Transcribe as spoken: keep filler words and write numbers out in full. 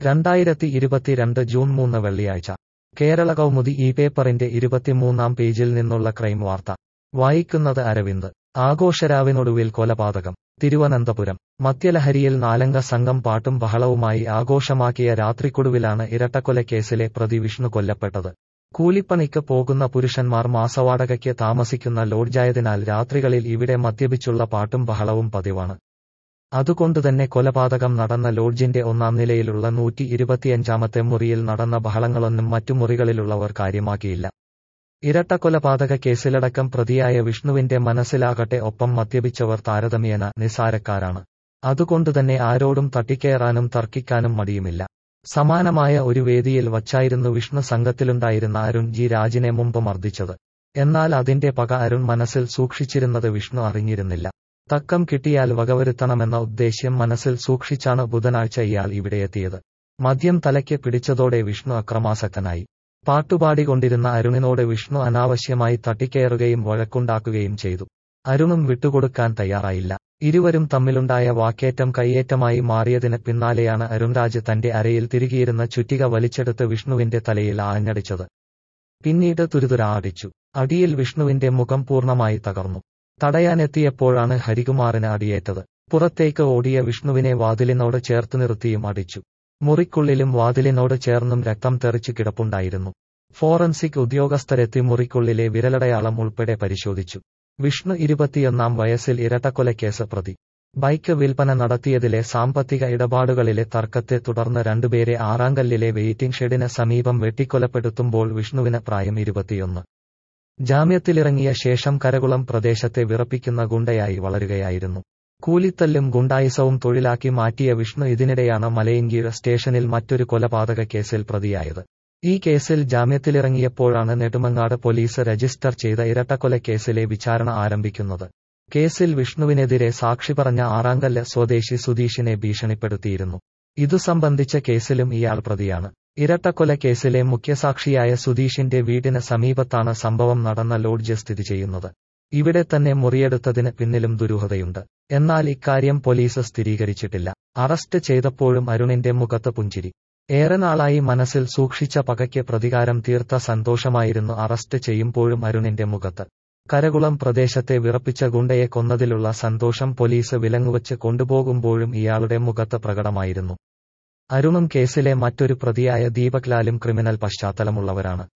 രണ്ടായിരത്തി ഇരുപത്തിരണ്ട് ജൂൺ മൂന്ന് വെള്ളിയാഴ്ച കേരള കൗമുദി ഈ പേപ്പറിന്റെ ഇരുപത്തിമൂന്നാം പേജിൽ നിന്നുള്ള ക്രൈം വാർത്ത വായിക്കുന്നത് അരവിന്ദ്. ആഘോഷരാവിനൊടുവിൽ കൊലപാതകം. തിരുവനന്തപുരം മദ്യലഹരിയിൽ നാലംഗ സംഘം പാട്ടും ബഹളവുമായി ആഘോഷമാക്കിയ രാത്രിക്കൊടുവിലാണ് ഇരട്ടക്കൊലക്കേസിലെ പ്രതി വിഷ്ണു കൊല്ലപ്പെട്ടത്. കൂലിപ്പണിക്ക് പോകുന്ന പുരുഷന്മാർ മാസവാടകയ്ക്ക് താമസിക്കുന്ന ലോഡ്ജായതിനാൽ രാത്രികളിൽ ഇവിടെ മദ്യപിച്ചുള്ള പാട്ടും ബഹളവും പതിവാണ്. അതുകൊണ്ടുതന്നെ കൊലപാതകം നടന്ന ലോഡ്ജിന്റെ ഒന്നാം നിലയിലുള്ള നൂറ്റി ഇരുപത്തിയഞ്ചാമത്തെ മുറിയിൽ നടന്ന ബഹളങ്ങളൊന്നും മറ്റു മുറികളിലുള്ളവർ കാര്യമാക്കിയില്ല. ഇരട്ടക്കൊലപാതക കേസിലടക്കം പ്രതിയായ വിഷ്ണുവിന്റെ മനസ്സിലാകട്ടെ ഒപ്പം മദ്യപിച്ചവർ താരതമ്യേന നിസാരക്കാരാണ്. അതുകൊണ്ടുതന്നെ ആരോടും തട്ടിക്കയറാനും തർക്കിക്കാനും മടിയുമില്ല. സമാനമായ ഒരു വേദിയിൽ വച്ചായിരുന്നു വിഷ്ണു സംഘത്തിലുണ്ടായിരുന്ന അരുൺ ജി രാജിനെ മുമ്പ് മർദ്ദിച്ചത്. എന്നാൽ അതിന്റെ പക അരുൺ മനസ്സിൽ സൂക്ഷിച്ചിരുന്നത് വിഷ്ണു അറിഞ്ഞിരുന്നില്ല. തക്കം കിട്ടിയാൽ വകവരുത്തണമെന്ന ഉദ്ദേശ്യം മനസ്സിൽ സൂക്ഷിച്ചാണ് ബുധനാഴ്ച ഇയാൾ ഇവിടെയെത്തിയത്. മദ്യം തലയ്ക്ക് പിടിച്ചതോടെ വിഷ്ണു അക്രമാസക്തനായി. പാട്ടുപാടിക്കൊണ്ടിരുന്ന അരുണിനോട് വിഷ്ണു അനാവശ്യമായി തട്ടിക്കയറുകയും വഴക്കുണ്ടാക്കുകയും ചെയ്തു. അരുണും വിട്ടുകൊടുക്കാൻ തയ്യാറായില്ല. ഇരുവരും തമ്മിലുണ്ടായ വാക്കേറ്റം കയ്യേറ്റമായി മാറിയതിന് പിന്നാലെയാണ് അരുൺരാജ് തന്റെ അരയിൽ തിരുകിയിരുന്ന ചുറ്റിക വലിച്ചെടുത്ത് വിഷ്ണുവിന്റെ തലയിൽ ആഞ്ഞടിച്ചത്. പിന്നീട് തുരുതുരാ അടിച്ചു. അടിയിൽ വിഷ്ണുവിന്റെ മുഖം പൂർണ്ണമായി തകർന്നു. തടയാനെത്തിയപ്പോഴാണ് ഹരികുമാറിന് അടിയേറ്റത്. പുറത്തേക്ക് ഓടിയ വിഷ്ണുവിനെ വാതിലിനോട് ചേർത്ത് നിർത്തിയും അടിച്ചു. മുറിക്കുള്ളിലും വാതിലിനോട് ചേർന്നും രക്തം തെറിച്ചു കിടപ്പുണ്ടായിരുന്നു. ഫോറൻസിക് ഉദ്യോഗസ്ഥരെത്തി മുറിക്കുള്ളിലെ വിരലടയാളം ഉൾപ്പെടെ പരിശോധിച്ചു. വിഷ്ണു ഇരുപത്തിയൊന്നാം വയസ്സിൽ ഇരട്ടക്കൊലക്കേസ് പ്രതി. ബൈക്ക് വിൽപ്പന നടത്തിയതിലെ സാമ്പത്തിക ഇടപാടുകളിലെ തർക്കത്തെ തുടർന്ന് രണ്ടുപേരെ ആറാങ്കല്ലിലെ വെയിറ്റിംഗ് ഷെഡിന് സമീപം വെട്ടിക്കൊലപ്പെടുത്തുമ്പോൾ വിഷ്ണുവിന് പ്രായം ഇരുപത്തിയൊന്ന്. ജാമ്യത്തിലിറങ്ങിയ ശേഷം കരകുളം പ്രദേശത്തെ വിറപ്പിക്കുന്ന ഗുണ്ടയായി വളരുകയായിരുന്നു. കൂലിത്തല്ലും ഗുണ്ടായിസവും തൊഴിലാക്കി മാറ്റിയ വിഷ്ണു ഇതിനിടെയാണ് മലയങ്കീഴ് സ്റ്റേഷനിൽ മറ്റൊരു കൊലപാതക കേസിൽ പ്രതിയായത്. ഈ കേസിൽ ജാമ്യത്തിലിറങ്ങിയപ്പോഴാണ് നെടുമങ്ങാട് പോലീസ് രജിസ്റ്റർ ചെയ്ത ഇരട്ടക്കൊലക്കേസിലെ വിചാരണ ആരംഭിക്കുന്നത്. കേസിൽ വിഷ്ണുവിനെതിരെ സാക്ഷി പറഞ്ഞ ആറാങ്കല്ല് സ്വദേശി സുധീഷിനെ ഭീഷണിപ്പെടുത്തിയിരുന്നു. ഇതു സംബന്ധിച്ച കേസിലും ഇയാൾ പ്രതിയാണ്. ഇരട്ടക്കൊലക്കേസിലെ മുഖ്യസാക്ഷിയായ സുധീഷിന്റെ വീടിന് സമീപത്താണ് സംഭവം നടന്ന ലോഡ്ജ് സ്ഥിതി ചെയ്യുന്നത്. ഇവിടെ തന്നെ മുറിയെടുത്തതിന് പിന്നിലും ദുരൂഹതയുണ്ട്. എന്നാൽ ഇക്കാര്യം പോലീസ് സ്ഥിരീകരിച്ചിട്ടില്ല. അറസ്റ്റ് ചെയ്തപ്പോഴും അരുണിന്റെ മുഖത്ത് പുഞ്ചിരി. ഏറെ നാളായി മനസ്സിൽ സൂക്ഷിച്ച പകയ്ക്ക് പ്രതികാരം തീർത്ത സന്തോഷമായിരുന്നു അറസ്റ്റ് ചെയ്യുമ്പോഴും അരുണിന്റെ മുഖത്ത്. കരകുളം പ്രദേശത്തെ വിറപ്പിച്ച ഗുണ്ടയെ കൊന്നതിലുള്ള സന്തോഷം പോലീസ് വിലങ്ങുവച്ച് കൊണ്ടുപോകുമ്പോഴും ഇയാളുടെ മുഖത്ത് പ്രകടമായിരുന്നു. അരുണും കേസിലെ മറ്റൊരു പ്രതിയായ ദീപക് ലാലും ക്രിമിനൽ പശ്ചാത്തലമുള്ളവരാണ്.